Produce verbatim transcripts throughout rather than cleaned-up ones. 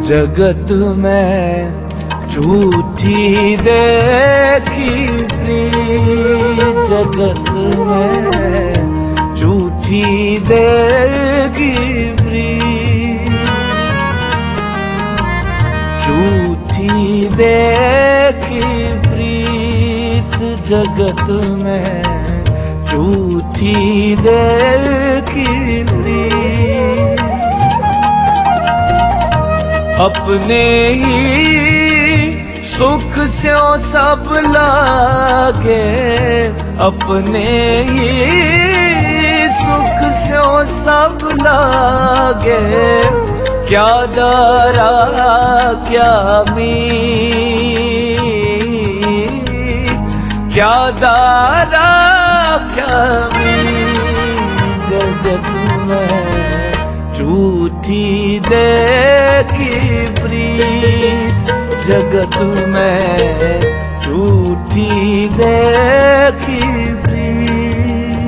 जगत में झूठी देखी प्रीत, जगत में झूठी देखी प्रीत, झूठी देखी प्रीत जगत में झूठी देखी प्रीत। अपने ही सुख स्यों सब लागे, अपने ही सुख स्यों सब लागे, क्या दारा क्या मीत, क्या दारा क्या मीत जगत में झूठी देखी प्रीत, जगत में झूठी देखी प्रीत।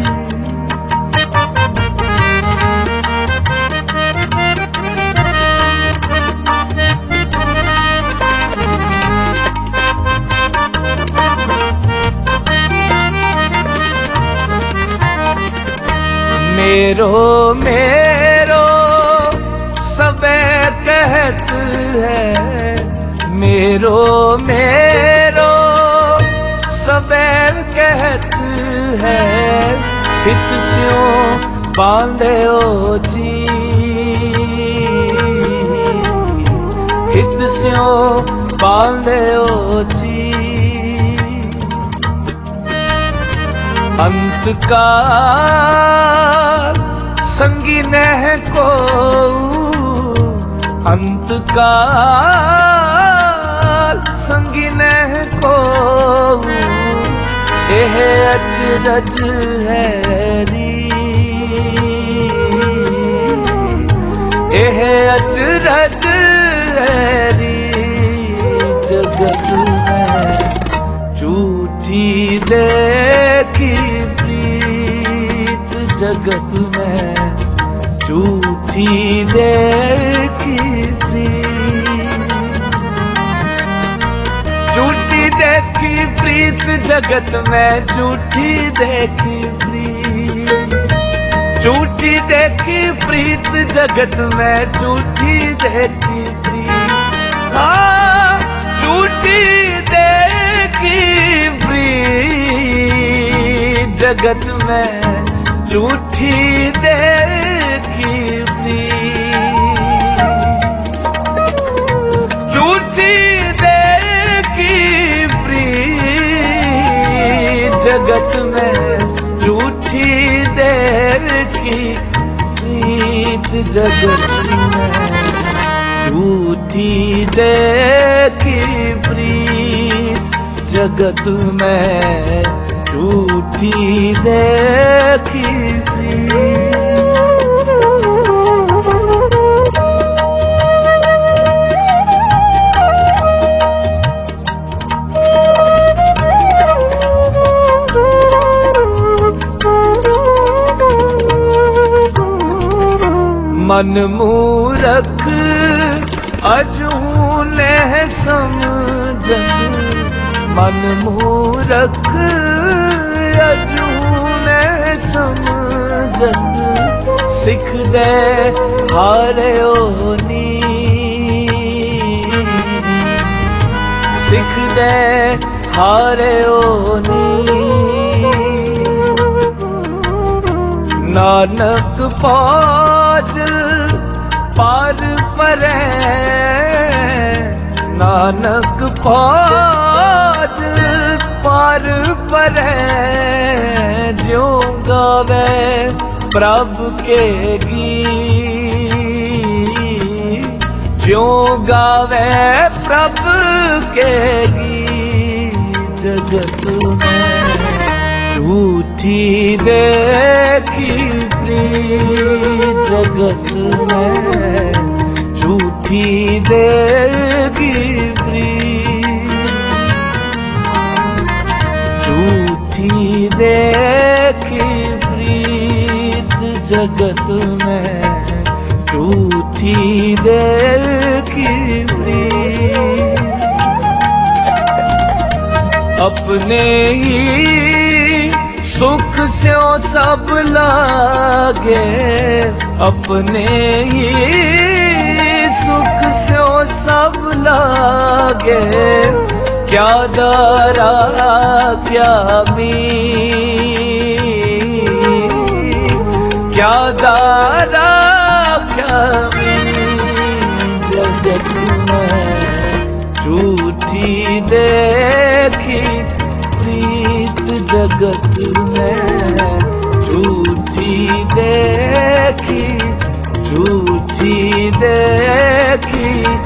मेरो मेरो सबे कहत है, मेरो मेरो सबे कहत है, हित स्यों बांधे ओ जी, हित स्यों बांधे ओ जी। अंत काल संगी नह को, अंत काल संगी नह को, एह अचरज है री, एह अचरज है री जगत में झूठी देखी प्रीत, जगत में झूठी देखी प्रीत, झूठी देखी प्रीत जगत में झूठी देखी प्रीत, झूठी देखी प्रीत जगत में झूठी देखी प्रीत, हाँ झूठी देखी प्रीत जगत में झूठी देखी प्रीत, झूठी देखी प्रीत जगत में झूठी देखी प्रीत, जगत में झूठी देखी प्रीत, जगत में झूठी देखी प्रीत। मन मूरख अजू ने समझत, मन मूरख अजू ने समझत, सिख दे हारे ओनी, सिख दे हारे ओनी। नानक पाज पार परै, नानक पाज पार परै, ज्यों गावे प्रभु के गीत, ज्यों गावे प्रभु के गीत जगत में झूठी देखी प्रीत, जगत में झूठी देखी प्रीत, झूठी देखी प्रीत जगत में झूठी देखी अपने ही सुख से ओ सब लागे, अपने ही सुख से ओ सब लागे। क्या दारा क्या मी, क्या दारा क्या मी, जगत में झूठी देखी प्रीत, जगत में झूठी देखी, झूठी देखी